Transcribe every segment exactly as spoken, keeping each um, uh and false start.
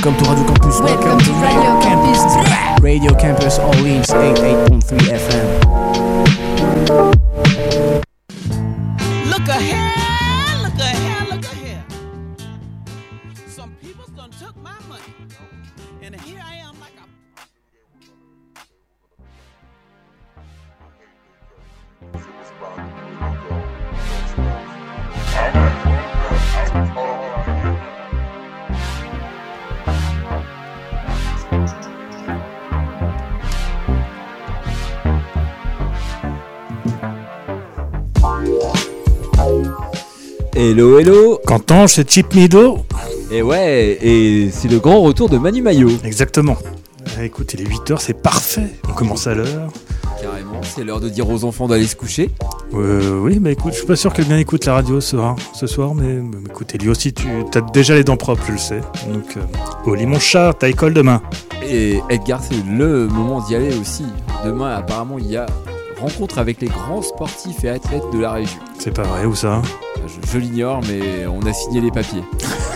Welcome to Radio Campus. Welcome to Radio Campus. Radio Campus Orleans eighty-eight point three F M. Look ahead, look ahead, look ahead. Some people's done took my money, and here I am like a... Hello, hello. Quentin, c'est Chip Mido. Et ouais, et c'est le grand retour de Manu Maillot. Exactement. Ah, écoute, il est huit heures, c'est parfait. On commence à l'heure. Carrément, c'est l'heure de dire aux enfants d'aller se coucher. Euh, oui, mais écoute, je suis pas sûr que bien écoute la radio ce soir, ce soir mais, mais écoute, et lui aussi, tu as déjà les dents propres, je le sais. Donc, euh, Oli, mon chat, t'as école demain. Et Edgar, c'est le moment d'y aller aussi. Demain, apparemment, il y a rencontre avec les grands sportifs et athlètes de la région. C'est pas vrai, où ça ? Je, je l'ignore, mais on a signé les papiers.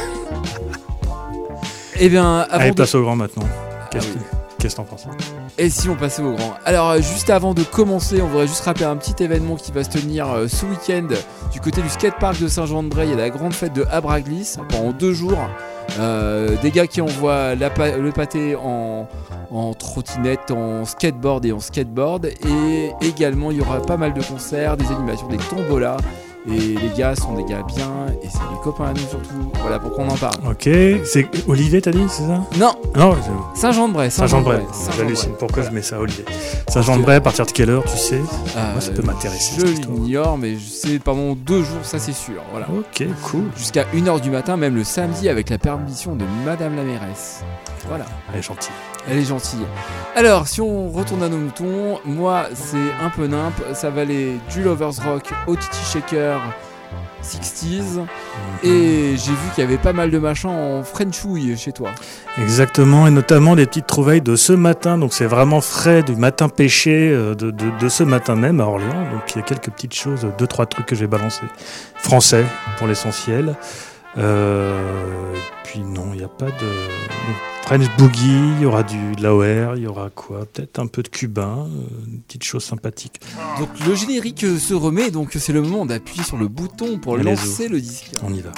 Eh bien, avant Allez, de... place au grand maintenant. Qu'est-ce, Ah oui. que, qu'est-ce que t'en penses ? Et si on passait au grand ? Alors, euh, juste avant de commencer, on voudrait juste rappeler un petit événement qui va se tenir euh, ce week-end du côté du skatepark de Saint-Jean-de-Bray. Il y a la grande fête de Abraglis pendant deux jours. Euh, des gars qui envoient la pa- le pâté en, en trottinette, en skateboard et en skateboard. Et également, il y aura pas mal de concerts, des animations, des tombolas. Et les gars sont des gars bien, et c'est des copains à nous surtout. Voilà pourquoi on en parle. Ok, c'est Olivier, t'as dit, c'est ça ? Non, Non, c'est... Saint-Jean-de-Bray. Saint-Jean-de-Bray. Saint-Jean-de-Bray. J'hallucine. Pourquoi je mets ça, Olivier ? Saint-Jean-de-Bray, à partir de quelle heure, tu sais ? Euh, Moi, ça peut m'intéresser. Je cette histoire. l'ignore, mais je sais pendant deux jours, ça c'est sûr. Voilà. Ok, cool. Jusqu'à une heure du matin, même le samedi, avec la permission de Madame la mairesse. Voilà, Elle est gentille. elle est gentille. Alors, si on retourne à nos moutons, moi c'est un peu nimp, ça va aller du Lovers Rock au Titi Shaker sixties, et j'ai vu qu'il y avait pas mal de machins en Frenchouille chez toi. Exactement, et notamment des petites trouvailles de ce matin, donc c'est vraiment frais du matin pêché euh, de, de, de ce matin même à Orléans, donc il y a quelques petites choses, deux, trois trucs que j'ai balancés. Français, pour l'essentiel. Euh, puis non, il n'y a pas de... donc, French Boogie, il y aura du, de l'A O R, il y aura quoi ? Peut-être un peu de cubain, euh, une petite chose sympathique. Donc le générique se remet, donc c'est le moment d'appuyer sur le bouton pour Allez, lancer le disque. On y va.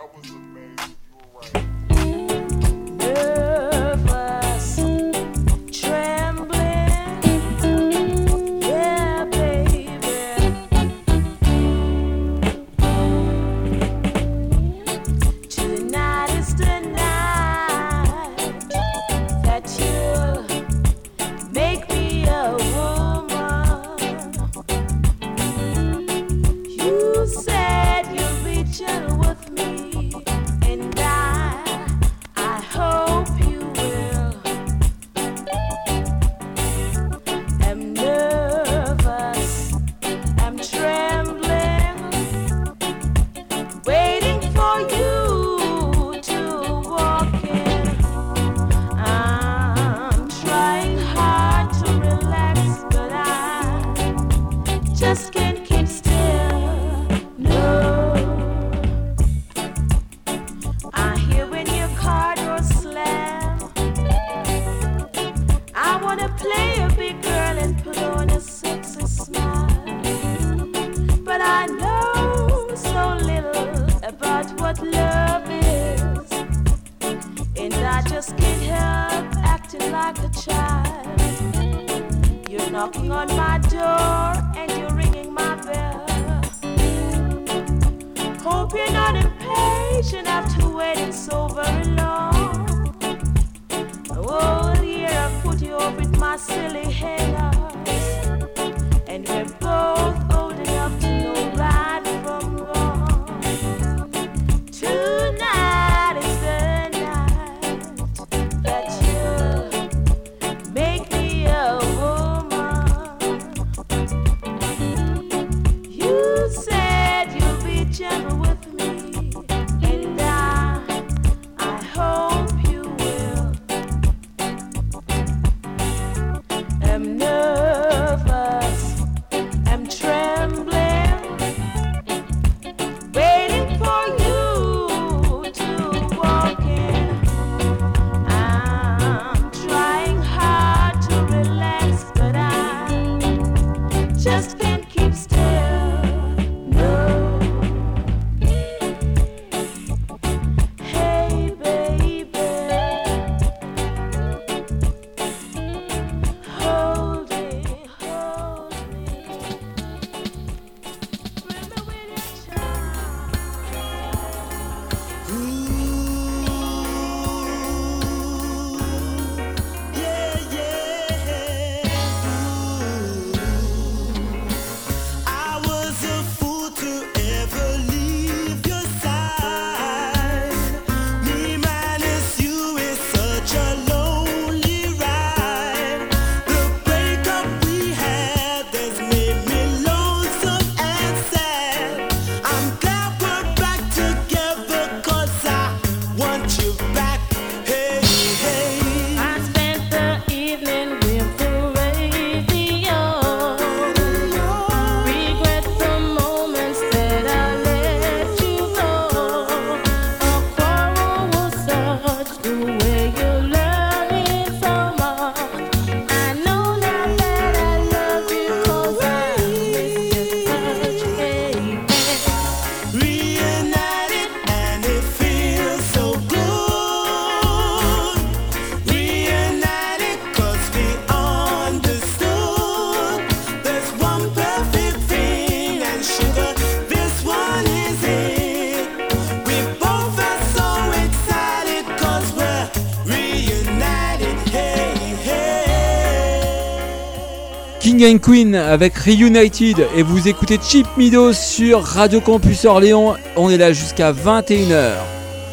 Knocking on my door and you're ringing my bell. Hope you're not impatient after waiting so very long. Oh, here I've put you off with my silly hang-ups, and we're both old enough to know right from wrong. Tonight is the night that you make me a woman. Gentle with me, and I, I King and Queen avec Reunited et vous écoutez Cheap Midos sur Radio Campus Orléans. On est là jusqu'à vingt et une heures.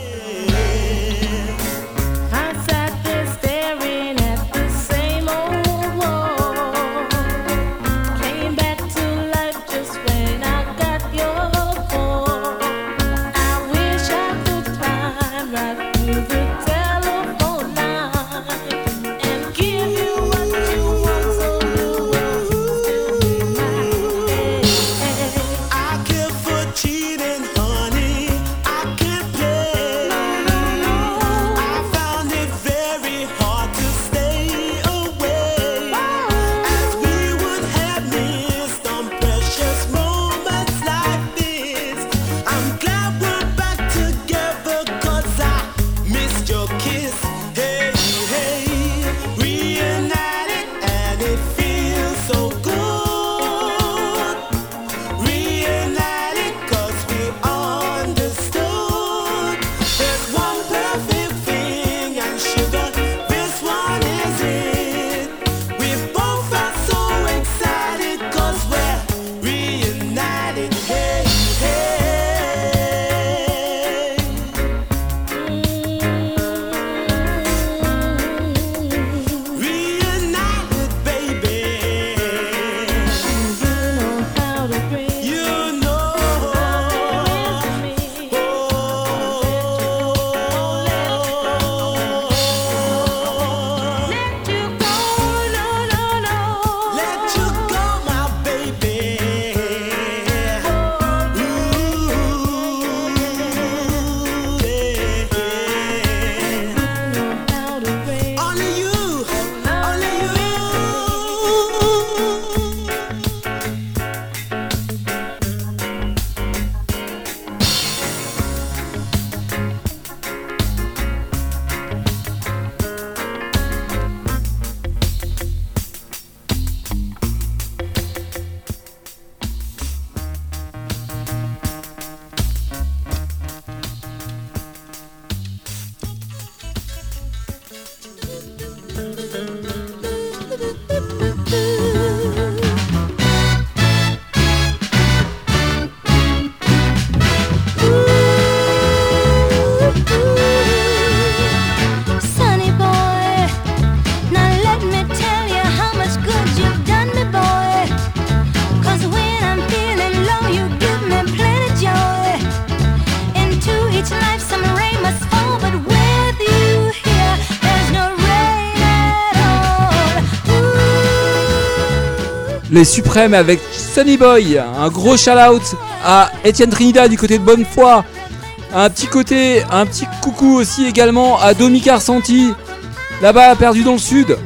Les Suprêmes avec Sonny Boy. Un gros shout-out à Étienne Trinidad du côté de Bonnefoy. Un petit côté, un petit coucou aussi également à Domi Carsanti, là-bas perdu dans le sud.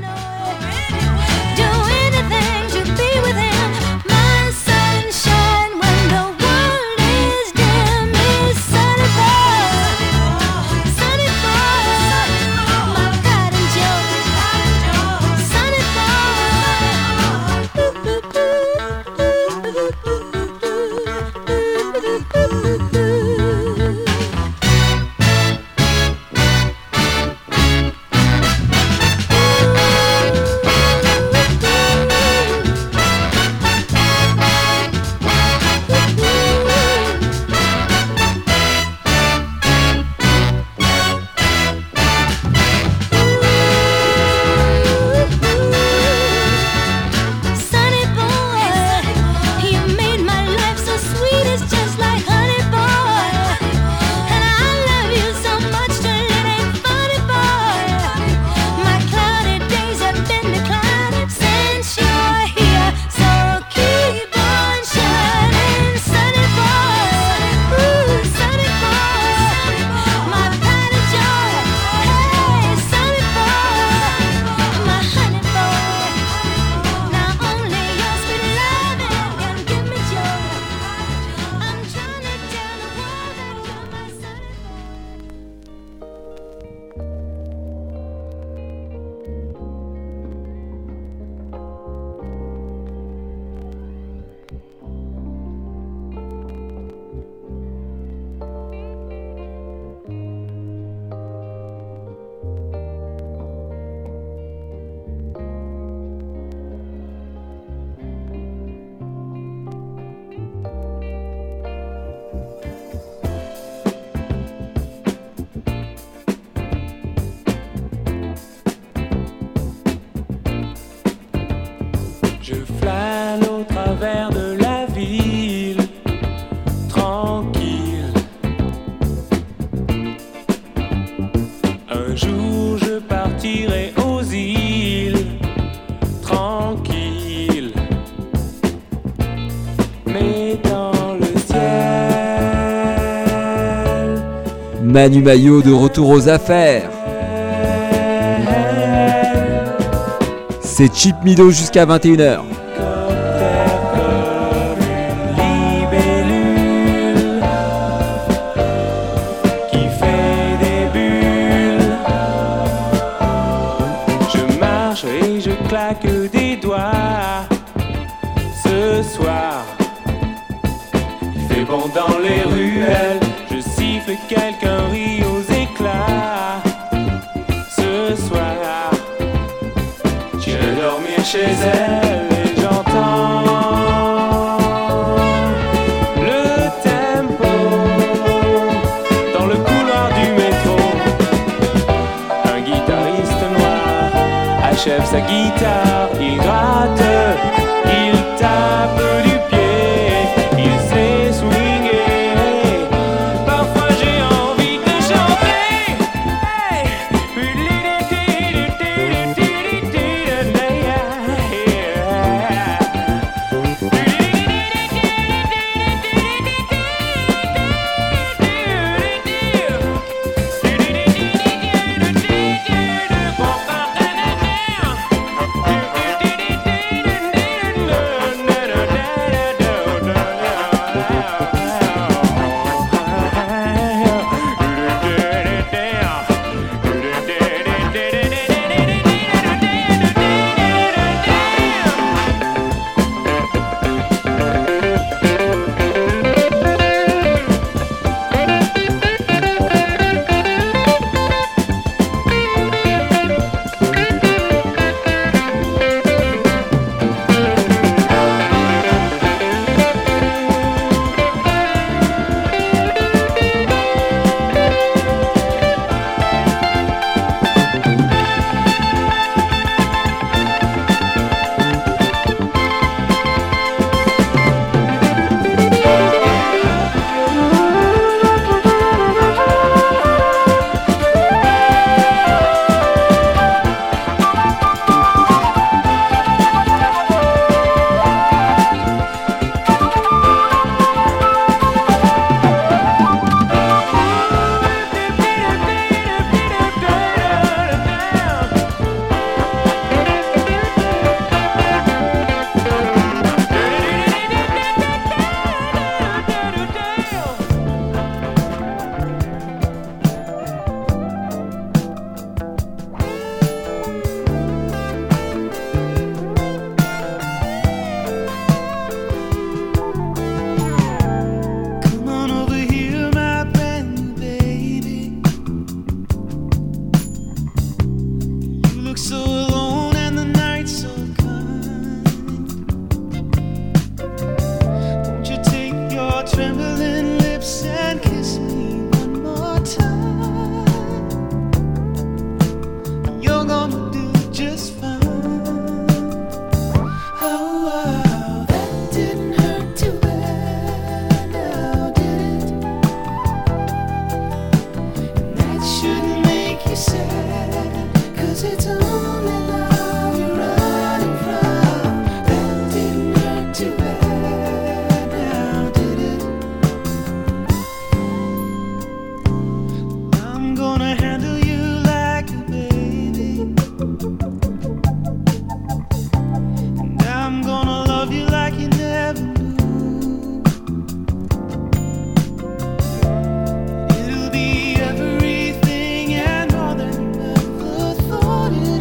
Ooh. travers de la ville, tranquille. Un jour je partirai aux îles, tranquille. Mais dans le ciel, Manu Maillot de retour aux affaires. C'est Cheap Mido jusqu'à vingt et une heures. Que des doigts ce soir. Il fait bon dans les ruelles, je siffle, quelqu'un rit aux éclats. Ce soir, j'irai dormir chez elle et j'entends le tempo dans le couloir du métro. Un guitariste noir achève sa guitare, il gratte, il tape du pied, il sait swinguer. Parfois j'ai envie de chanter. Hey! It'll be everything and more than ever thought it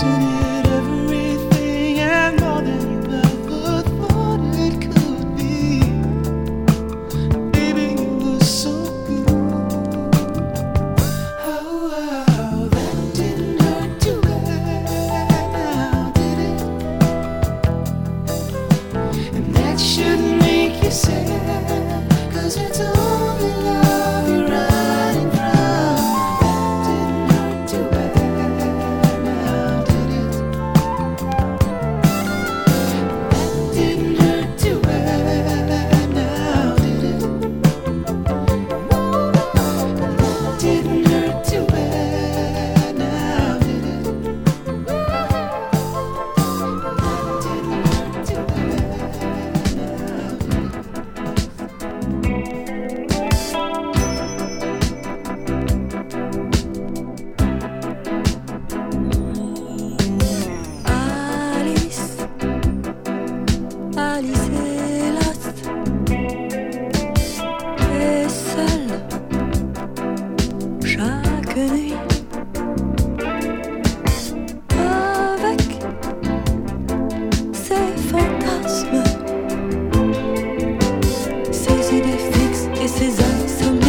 Isn't it everything and more than you ever thought it could be? Baby, you were so good. Oh, wow, that didn't hurt too bad now, did it? And that shouldn't make you sad, 'cause it's only love you're running from. That didn't hurt too bad now, did it? That didn't hurt too bad now, did it? That didn't hurt too bad now, did it? That didn't hurt too bad now, Alice, Alice est lasse et seule chaque nuit avec ses fantasmes, ses idées fixes et ses insomnies.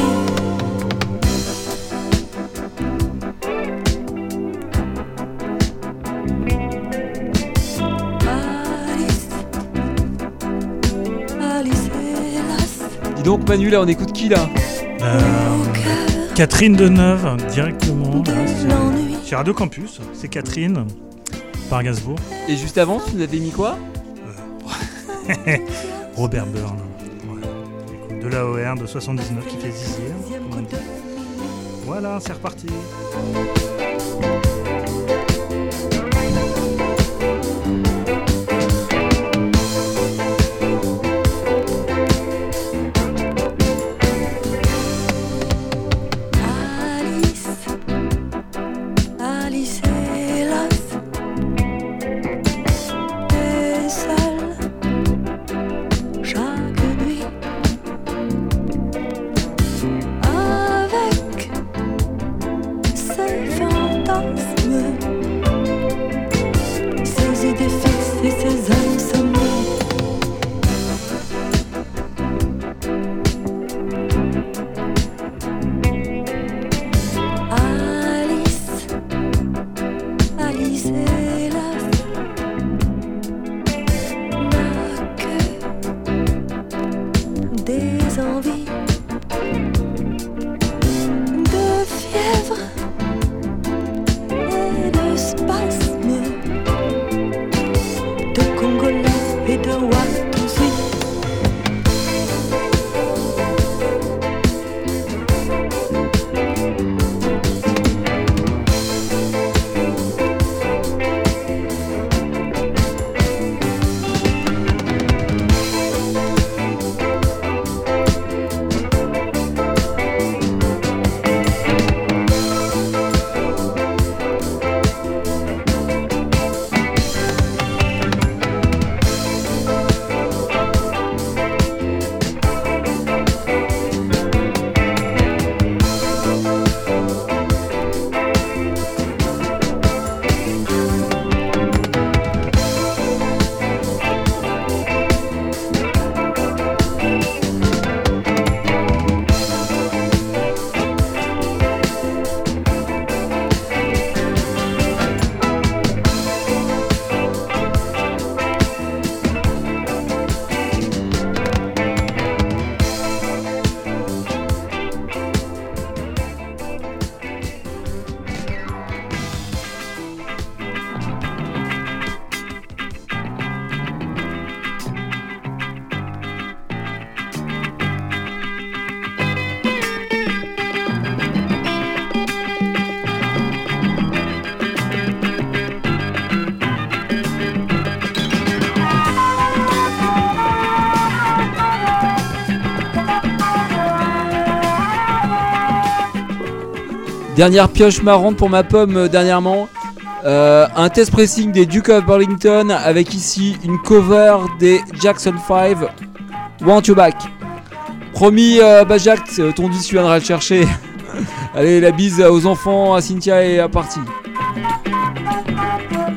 Alice, Alice est lasse Dis donc Manu, là on écoute qui là? Euh, au cœur Catherine Deneuve, directement. là, de sur- l'ennui. Chez Radio Campus, c'est Catherine, par Gainsbourg. Et juste avant, tu nous avais mis quoi? Robert Byrne. Ouais. Écoute, de l'A O R de soixante-dix-neuf qui fait zizi. hein, Deuxième comme on coup dit. de Voilà, c'est reparti. Alice, Alice est lasse et seule chaque nuit avec ses fantasmes, ses idées fixes et ses insomnies. Alice, Alice est lasse, n'a que des envies de fièvre et de spasmes, de Congolais et de Watusi. Dernière pioche marrante pour ma pomme euh, dernièrement. Euh, un test pressing des Duke of Burlington avec ici une cover des Jackson five, Want You Back. Promis, euh, bah Jacques, ton disque tu viendras le chercher. Allez, la bise aux enfants, à Cynthia et à partie.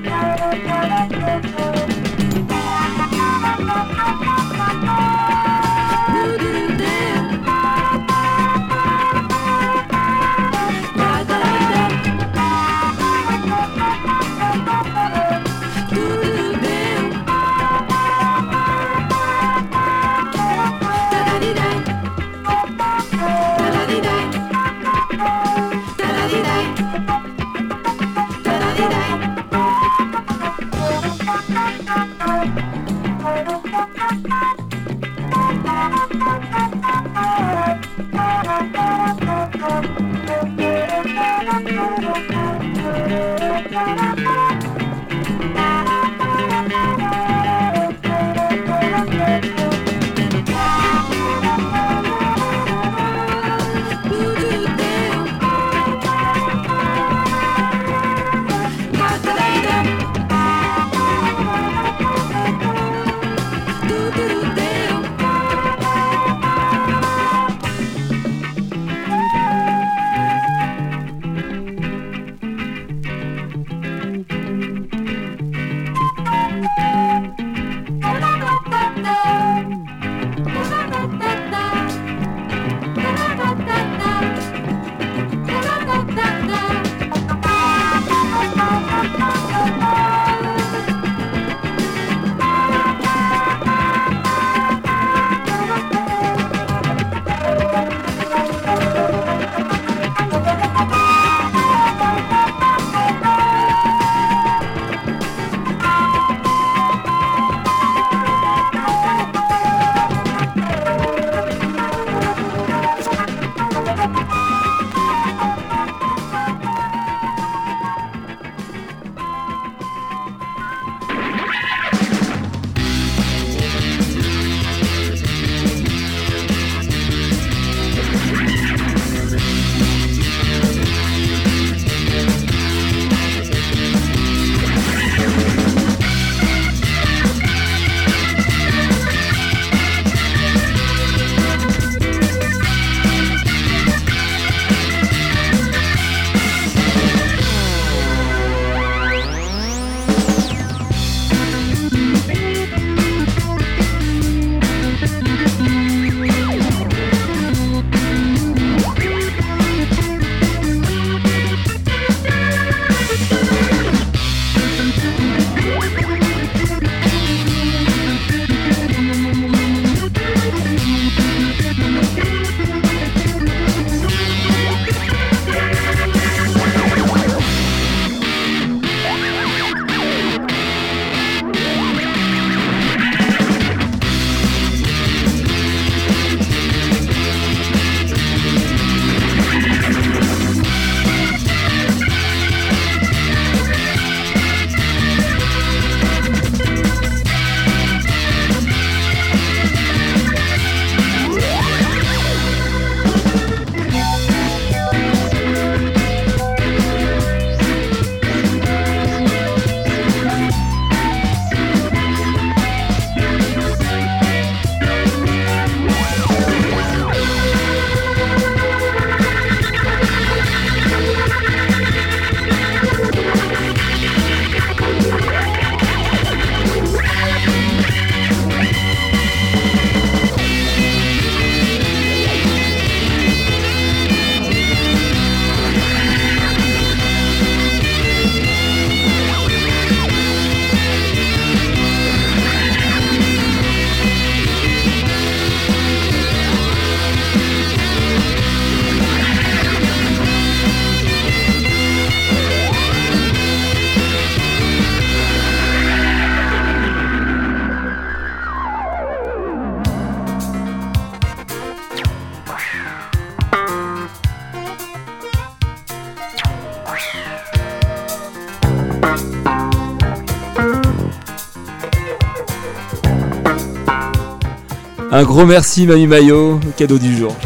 Un gros merci Mamie Mayo, cadeau du jour.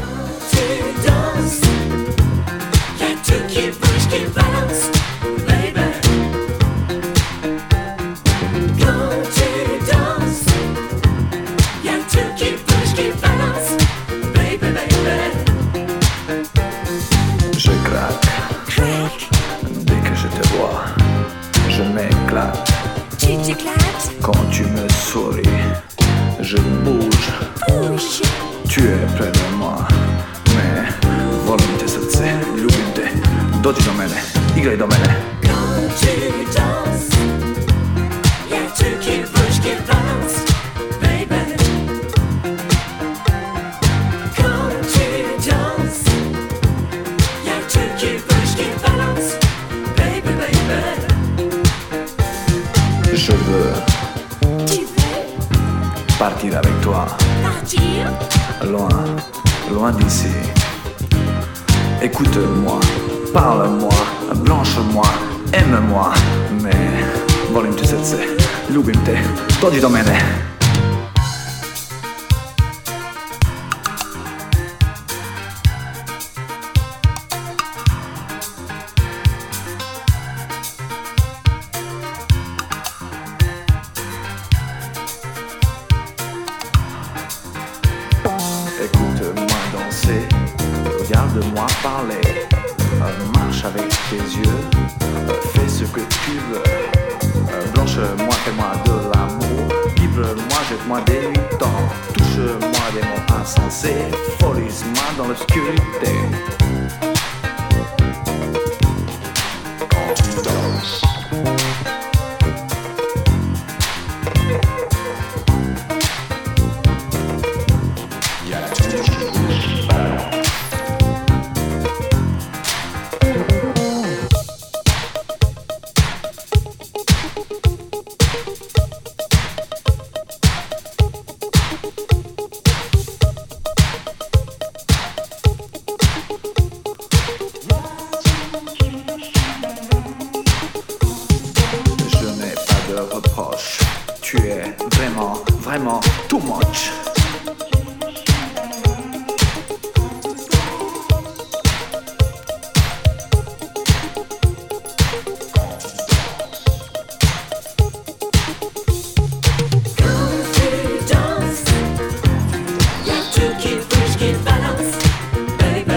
Je craque dès que je te vois, je m'éclate. Tu t'éclates, Quand tu me souris, je bouge. bouge. Tu es près de moi, mais volonté sotse, l'ubite, doti do mene, igraj do mene. Quand tu danses, y'a tout qui bouge, qui balance, baby. Quand tu danses, y'a tout qui bouge, qui balance, baby, baby. Je veux Tu veux partir avec toi, partir? loin, loin d'ici. Écoute-moi, parle-moi, blanche-moi, aime-moi, mais volonté sotse, l'ubite, doti do mene. Écoute-moi danser, regarde-moi parler, euh, marche avec tes yeux, euh, fais ce que tu veux. Euh, Blanche-moi, fais-moi de l'amour, livre-moi, jette-moi des nuits temps, touche-moi des mots insensés, folise-moi dans l'obscurité. Quand tu danses, y a tout qui balance. Je n'ai pas de reproche. Tu es vraiment, vraiment too much. Tu danses, y'a tout qui bouge, qui balance, baby.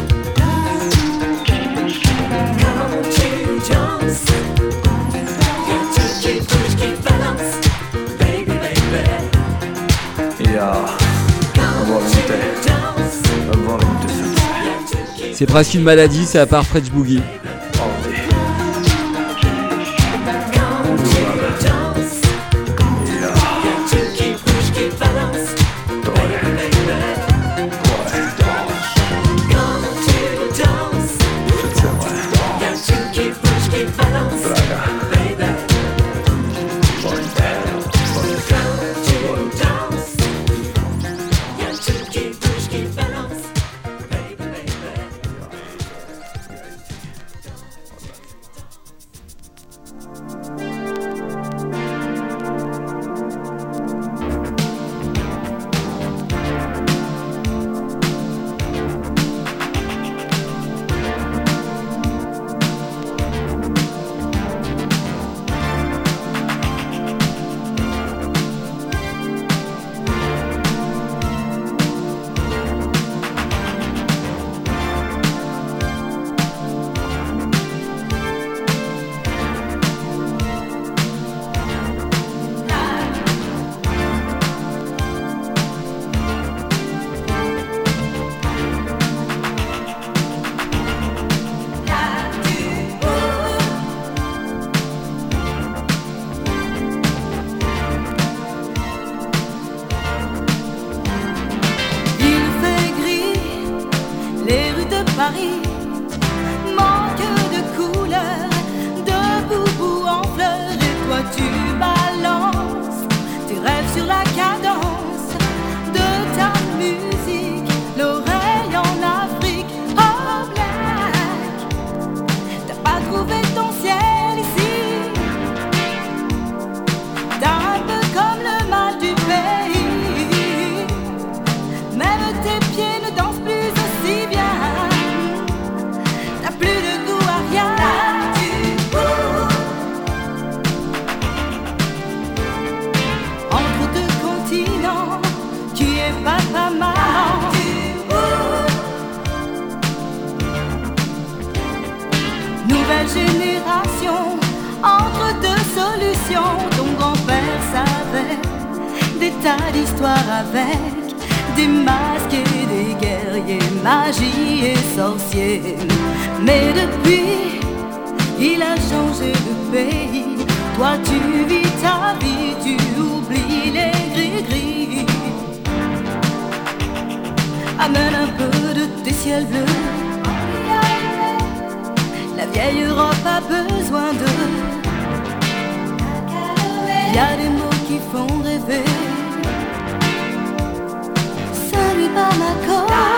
Quand tu danses, y'a tout qui bouge, qui balance, baby, baby. Il y a volonté, volonté sotse, C'est presque une maladie, c'est à part French Boogie. envie. Quand tu danses, Il y a y'a tout qui bouge, qui balance, toi, baby. toi, Quand tu danses, c'est vrai, y'a tout qui bouge, qui balance, draga, baby. volonté, volonté. Quand tu danses, y'a tout qui bouge, qui balance, baby, baby. Il fait gris, les rues de Paris manquent de couleurs, de boubou en fleurs. Et toi tu balances tes rêves sur la cadence de ta musique, l'oreille en Afrique. Oh black, t'as pas trouvé ton ciel ici. T'as un peu comme le mal du pays. solution. Ton grand-père savait des tas d'histoires avec des masques et des guerriers, magie et sorciers. Mais depuis, il a changé de pays. Toi tu vis ta vie, tu oublies les gris-gris. Amène un peu de tes ciels bleus. La vieille Europe a besoin d'eux. Y a des mots qui font rêver. Salut Bamako.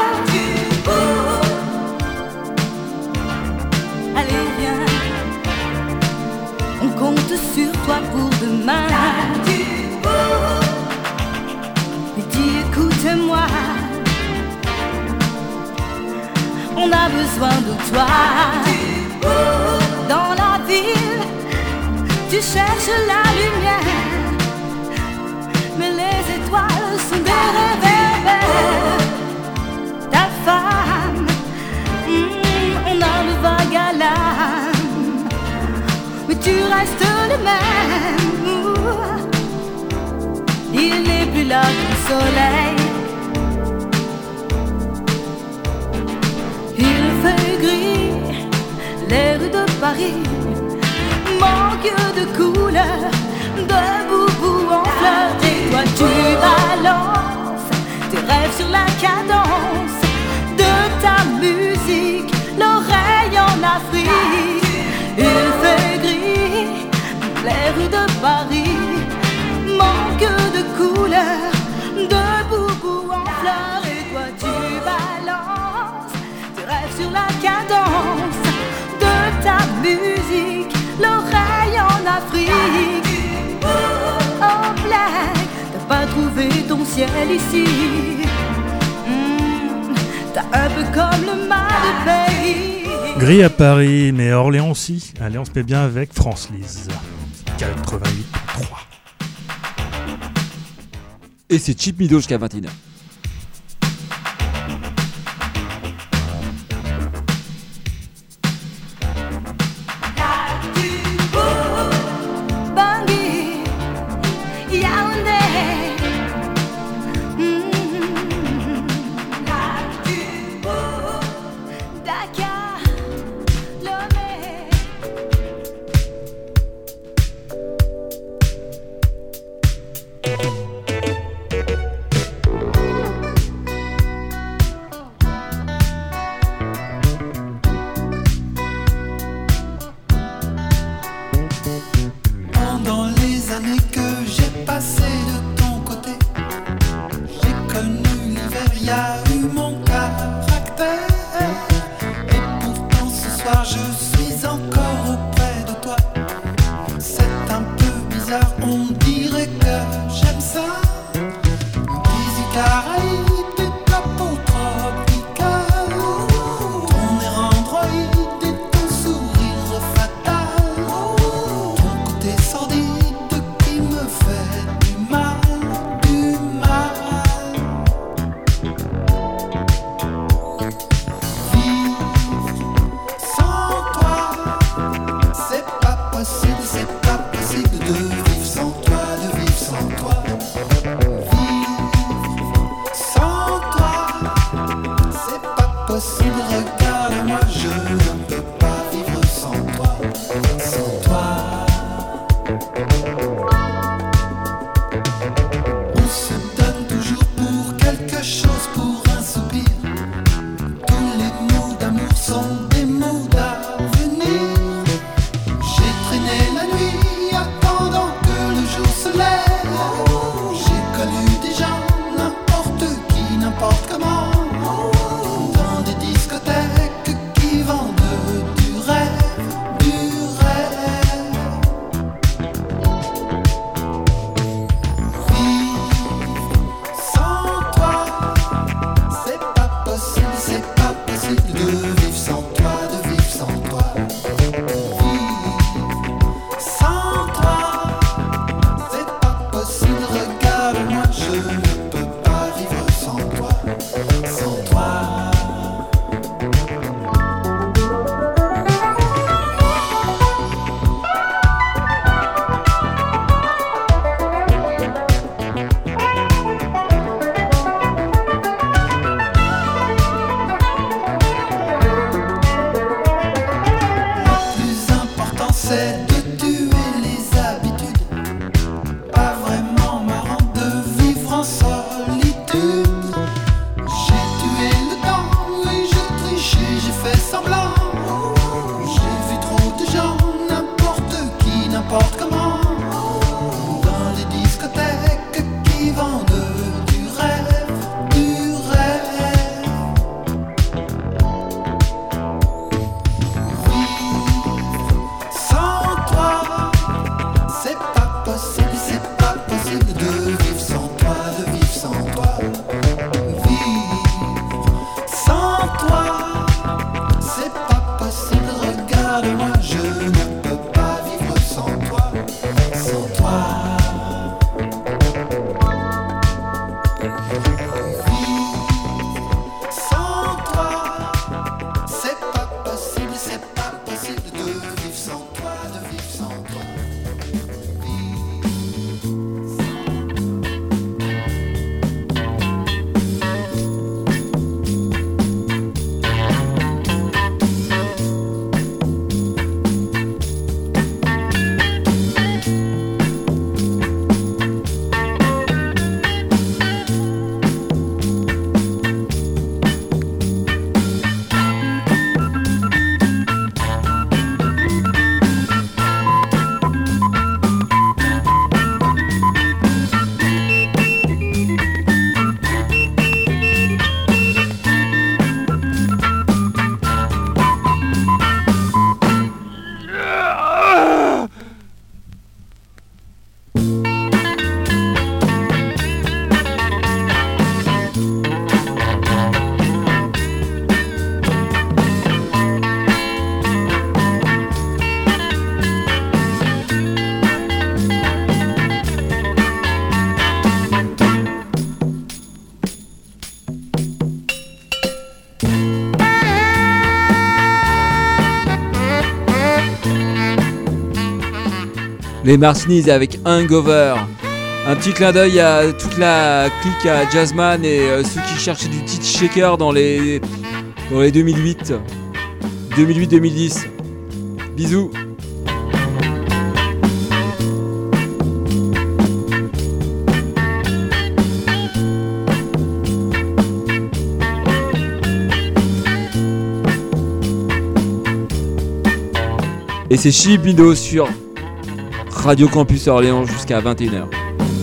Allez viens, on compte sur toi pour demain. Et dis écoute-moi, on a besoin de toi. Dans la ville, tu cherches la lumière, mais les étoiles sont des réverbères. Ta femme, mm, on a le vague à l'âme, mais tu restes le même. Ouh. Il n'est plus là que le soleil. Il fait gris, les rues de Paris manquent de couleurs, de boubou en fleurs. Et toi tu balances tes rêves sur la cadence de ta musique, l'oreille en Afrique. Il fait gris, les rues de Paris manquent de couleurs, de boubou en fleurs. Et toi tu balances tes rêves sur la cadence de ta musique, l'oreille en Afrique. Oh black, t'as pas trouvé ton ciel ici. Mmh, t'as un peu comme le mal de pays. Gris à Paris, mais à Orléans aussi. Allez, on se met bien avec France Lise. quatre-vingt-huit trois. Et c'est Chip Mido jusqu'à vingt et une heures. Bangui, Yaoundé, mm, Dakar, Lomé. Pendant les années que j'ai passées de ton côté, j'ai connu l'hiver, y a eu mon caractère. Et pourtant ce soir je suis encore auprès de toi. C'est un peu bizarre, on dirait que j'aime ça. D'ici Caraïbes, du capot tropical, ton air androïde et ton sourire fatal, ton côté sordide qui me fait du mal, du mal. Vivre sans toi, c'est pas possible, c'est pas possible de vivre sans toi, de vivre sans toi. Vivre sans toi, c'est pas possible, regarde-moi, je ne peux pas vivre sans toi, sans toi. On se donne toujours pour quelque chose, pour un soupir. Tous les mots d'amour sont des mots d'avenir. J'ai traîné la nuit attendant que le jour se lève. J'ai connu des gens, n'importe qui, n'importe comment, dans des discothèques qui vendent du rêve, du rêve. Les Martinis avec Hangover. Un petit clin d'œil à toute la clique à Jazzman et euh, ceux qui cherchaient du titch shaker dans les, dans les deux mille huit deux mille huit deux mille dix. Bisous. Et c'est Chibido sur Radio Campus Orléans jusqu'à vingt et une heures.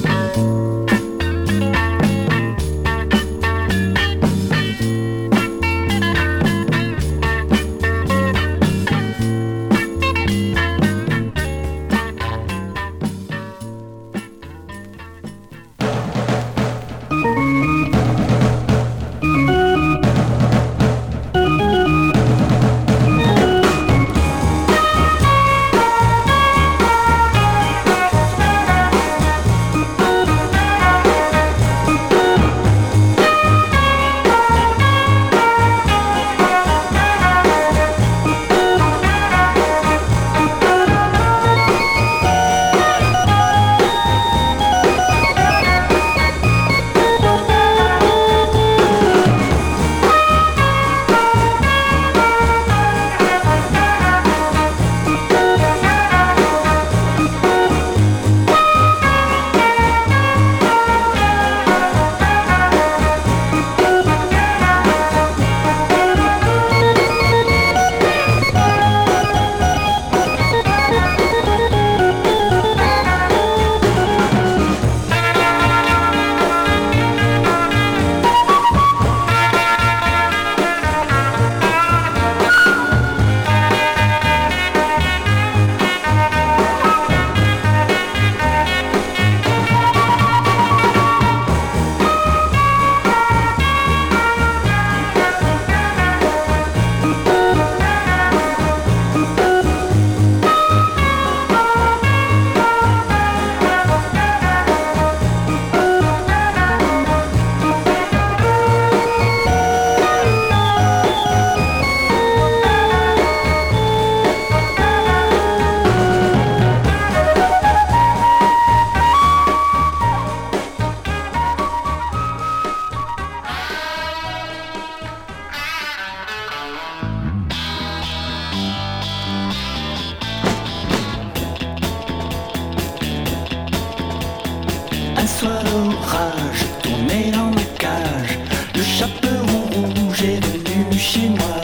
Un soir d'orage, tourné dans ma cage, le chaperon rouge est venu chez moi.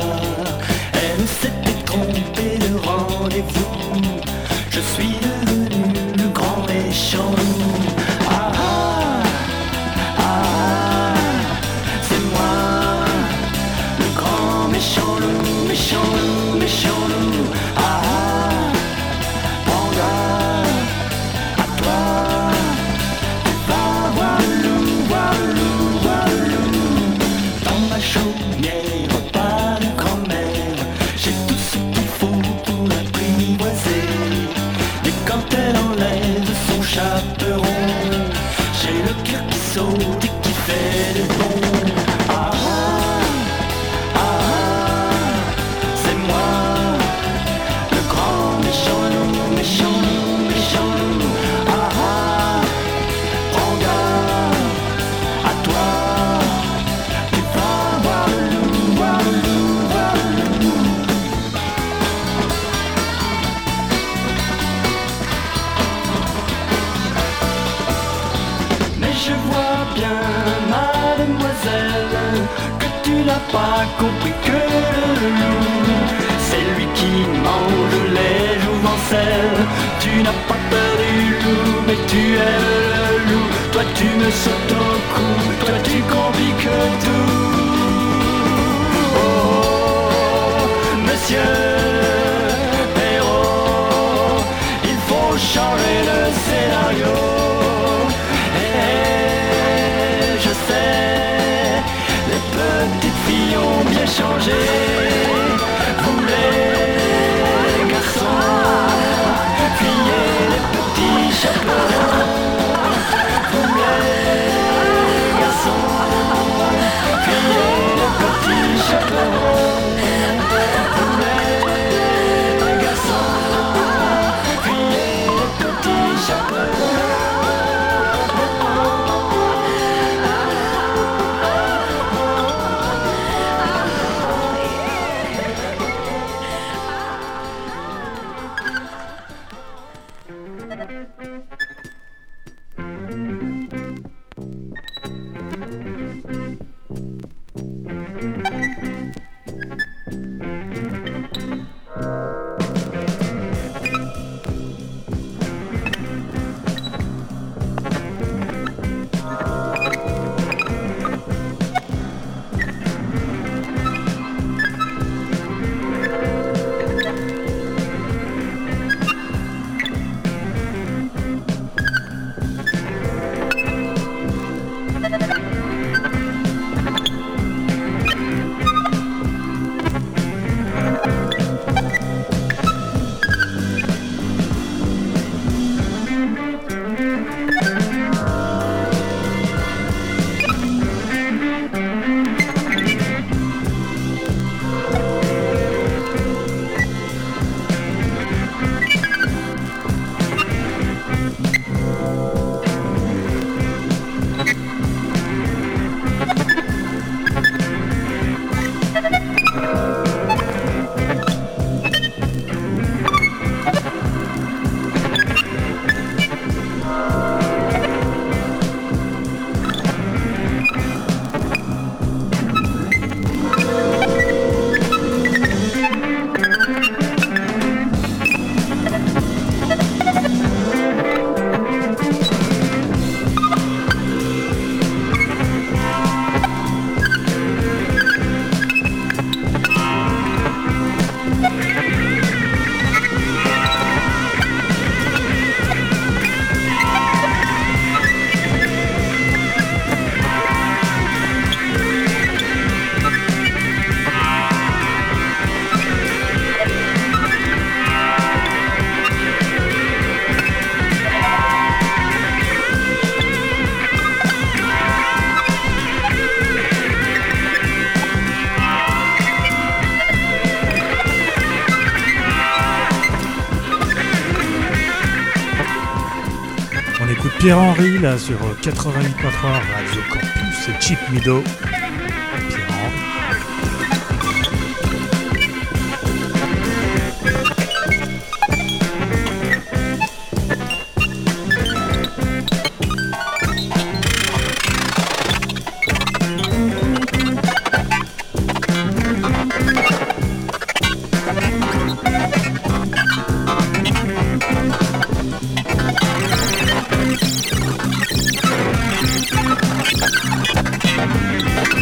Elle s'était trompée de rendez-vous. Je suis devenu le grand méchant loup. Ah ah, ah ah, c'est moi, le grand méchant loup, méchant loup, méchant loup. Ah ah, prends garde à toi. Chaumière, pas de grand-mère, j'ai tout ce qu'il faut pour l'apprivoiser. Mais quand elle enlève son chaperon, j'ai le cœur qui saute et qui fait des bonds. Ah ah, ah ah, c'est moi, le grand méchant loup, méchant loup, méchant loup. Ah ah, prends garde à toi. Je vois bien, mademoiselle, que tu n'as pas compris que le loup, c'est lui qui mange les jouvencelles. Tu n'as pas peur du loup, mais tu aimes le loup. Toi tu me sautes au cou, toi tu compliques tout. Oh, monsieur Perrault, il faut changer le scénario. Petites filles ont bien changé. Vous les garçons, fuyez les petits chaperons. Vous les garçons, fuyez les petits chaperons. Vous les garçons, fuyez les petits Pierre-Henri, là, sur quatre-vingt-huit point trois Radio Campus, c'est Cheap Mido. Pierre-Henri. Thank you.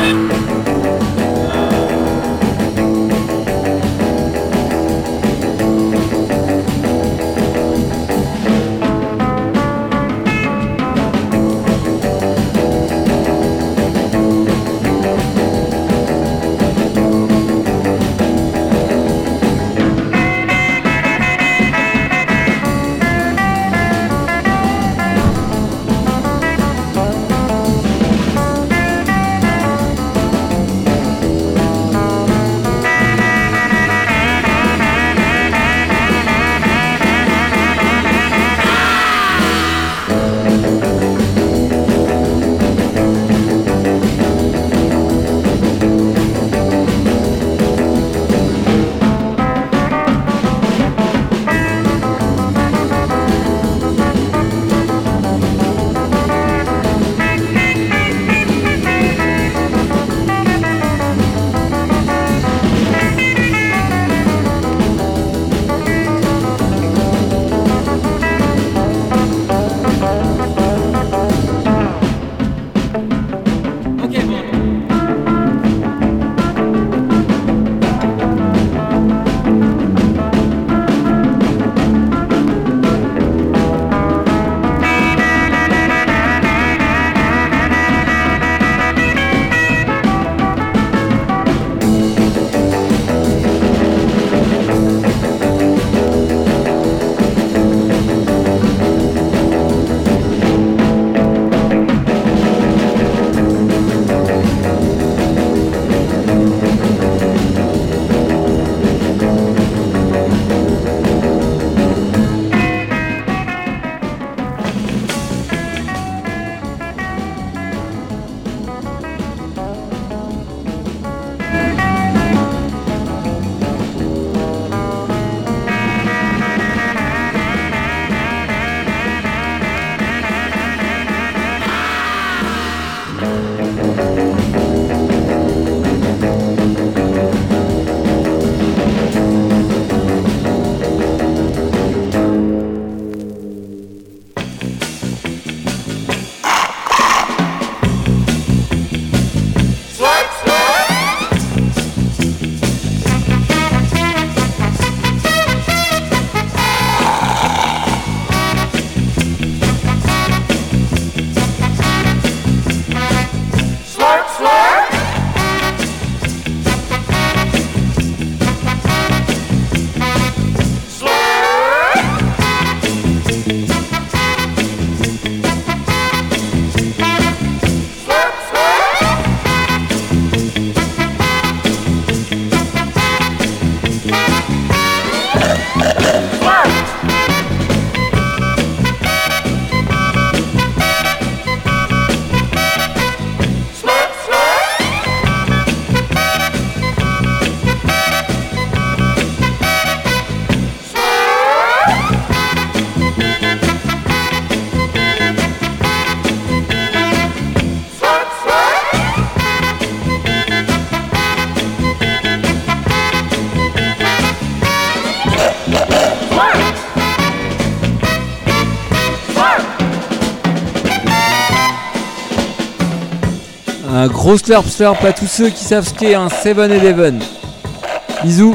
Un gros slurp slurp à tous ceux qui savent ce qu'est un seven eleven. Bisous.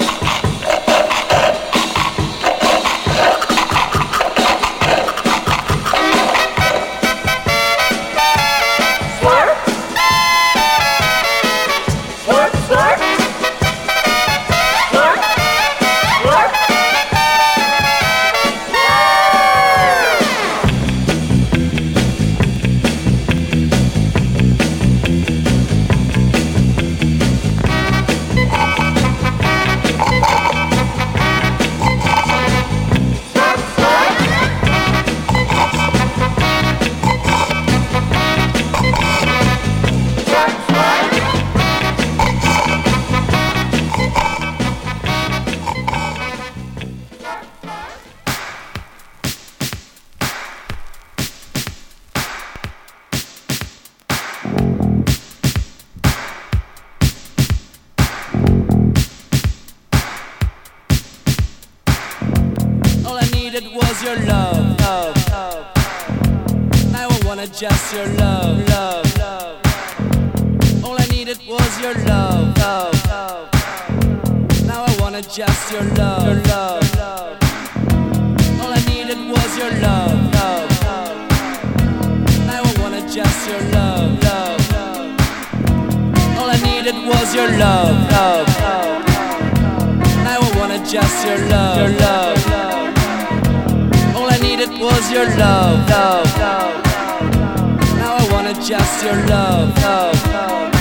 Was your love, love, love. Now I wanna just your love, love, love. All I needed was your love, love, love. Now I wanna just your love, your love, love. All I needed was your love, love, love. Now I wanna just your love, love, love. All I needed was your love, love, love. Now I wanna just your love, your love, love. All I needed was your love, love, love. Now I wanna just your love, love, love.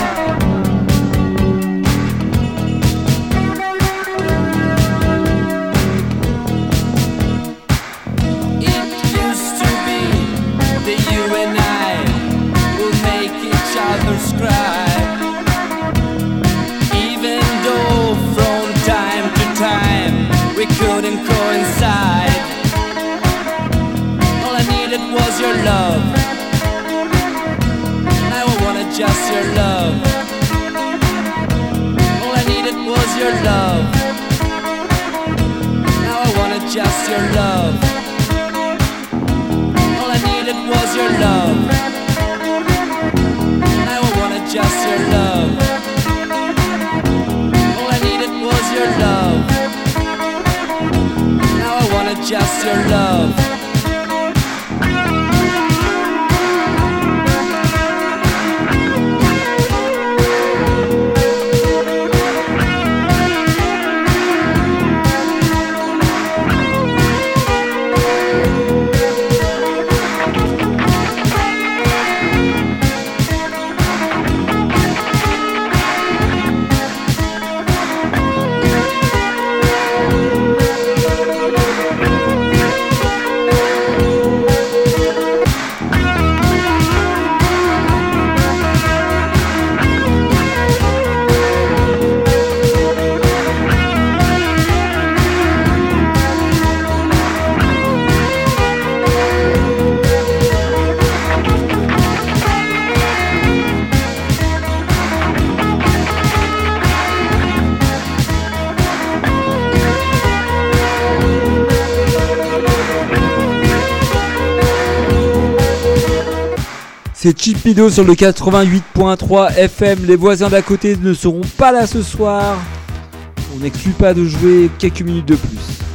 It used to be that you and I would make each other's cry, even though from time to time we couldn't coincide. All I needed was your love. Now I wanna just your love. All I needed was your love. Now I wanna just your love. All I needed was your love. Now I wanna just your love. All I needed was your love. Now I wanna just your love. C'est Chipido sur le quatre-vingt-huit point trois F M. Les voisins d'à côté ne seront pas là ce soir. On n'exclut pas de jouer quelques minutes de plus.